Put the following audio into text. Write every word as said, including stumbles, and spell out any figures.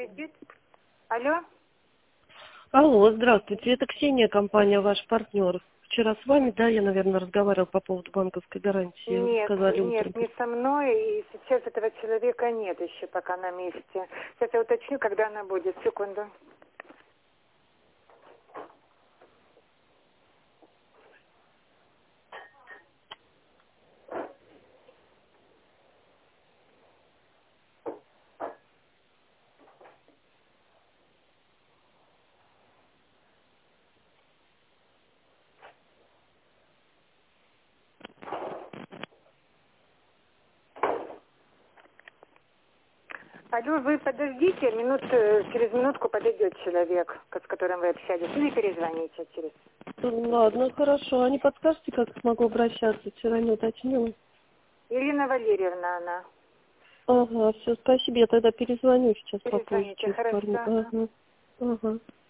Алло? Алло, здравствуйте. Это Ксения, компания «Ваш партнер». Вчера с вами, да, я, наверное, разговаривал по поводу банковской гарантии. Вы Нет, сказали нет, утром. не со мной, и сейчас этого человека нет еще пока на месте. Сейчас я уточню, когда она будет. Секунду. Алло, вы подождите, минут, э, через минутку подойдет человек, с которым вы общались. Ну и перезвоните через. Ладно, хорошо. А не подскажете, как смогу обращаться? Вчера не уточнила. Ирина Валерьевна она. Ага, все, спасибо. Я тогда перезвоню сейчас попозже, Перезвоните, через пару минут. хорошо. Ага, ага.